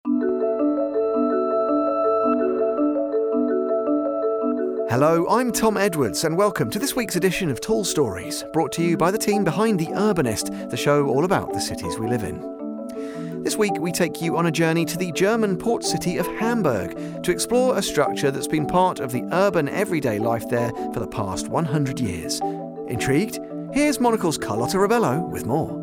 Hello, I'm Tom Edwards, and welcome to this week's edition of Tall Stories, brought to you by the team behind The Urbanist, the show all about the cities we live in. This week, we take you on a journey to the German port city of Hamburg to explore a structure that's been part of the urban everyday life there for the past 100 years. Intrigued? Here's Monocle's Carlotta Rebello with more.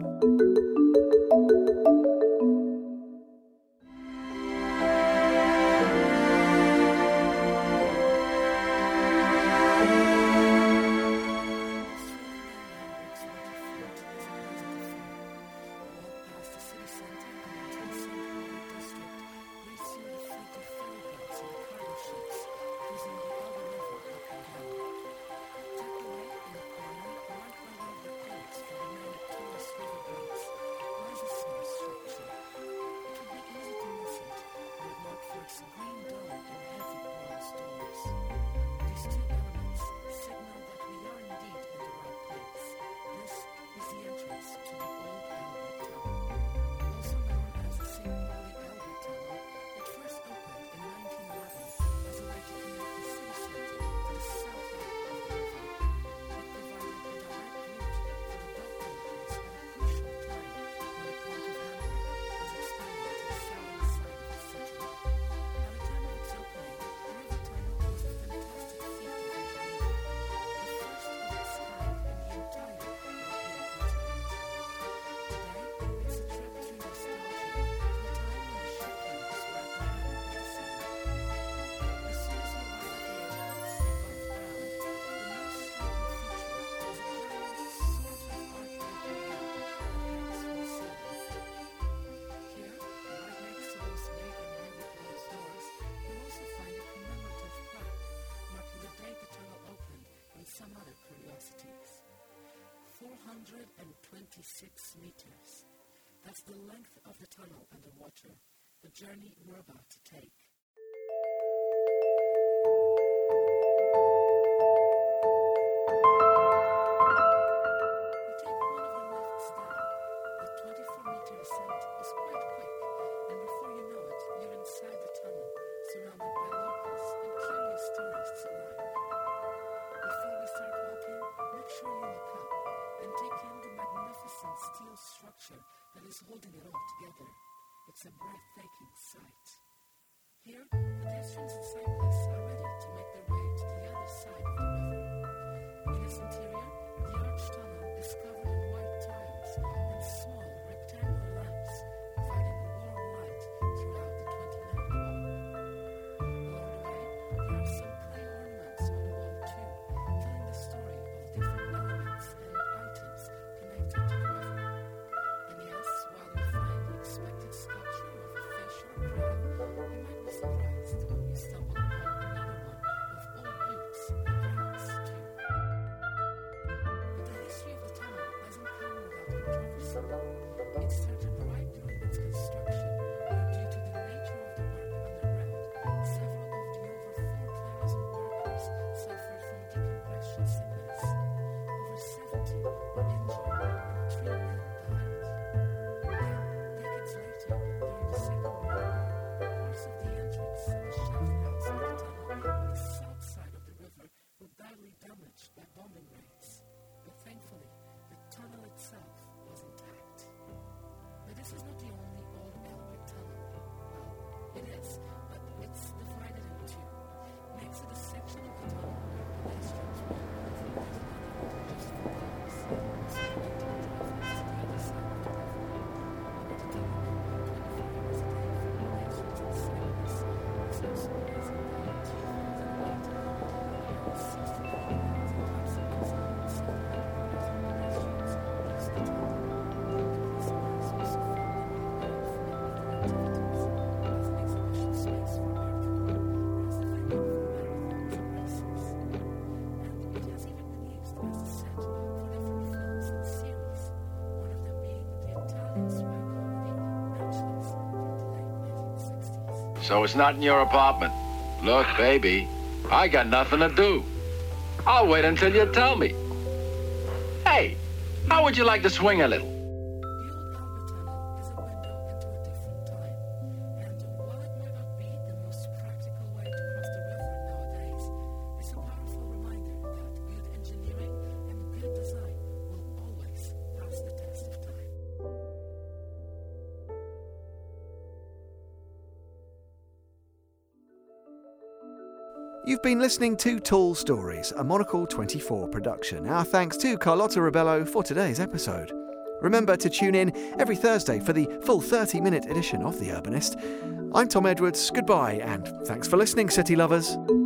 Some other curiosities. 426 meters. That's the length of the tunnel underwater, the journey we're about to take. We take one of the lifts down. The 24-meter descent is quite quick, and before you know it, you're inside the tunnel, surrounded by locals and curious tourists alike. Before we start walking, make sure you look up and take in the magnificent steel structure that is holding it all together. It's a breathtaking sight. Here, pedestrians and cyclists are ready to make their way to the other side of the river. In its interior, the arch tunnel is covered in white tiles and small rectangular lamps, providing a warm light throughout the 20-meter walk. Along the way, there are some clay ornaments on the wall too, telling the story of different elements and items connected to the river. And yes, while you find the expected sculpture of a fish or a crab, you might be surprised when you stumble upon another one of old boots and grass too. But the history of the tunnel doesn't come without controversy. It started right during its construction, where due to the nature of the work underground, several of the over 4,000 workers suffered from decompression sickness. Over 70 were injured, and 3 men died. Then, decades later, during the Second World War, parts of the entrance and the shaft house of the tunnel on the south side of the river were badly damaged by bombing raids. But thankfully, the tunnel itself was intact. But this is not the only old Albert tunnel. Well, it is, but it's divided in two. Next to the section of the tunnel where pedestrians walk over the tunnel just for cars, so you need to drive to the other side of the river. But the tunnel open 24 hours a day for pedestrians and cyclists. It's also amazing that 2008, over 69,000 bicycles and 700,000 pedestrians use the tunnel. The prisoners also found a new home for outdoor activities, as an exhibition space for art form, as a venue for marathons and races. And it has even been used as a set for different films and series, one of them being the Italian spy comedy Matchless from the late 1960s. So it's not in your apartment. Look, baby, I got nothing to do. I'll wait until you tell me. Hey, how would you like to swing a little? The old Albert Tunnel is a window into a different time, and You've been listening to Tall Stories, a Monocle 24 production. Our thanks to Carlotta Ribello for today's episode. Remember to tune in every Thursday for the full 30-minute edition of The Urbanist. I'm Tom Edwards, goodbye, and thanks for listening, city lovers.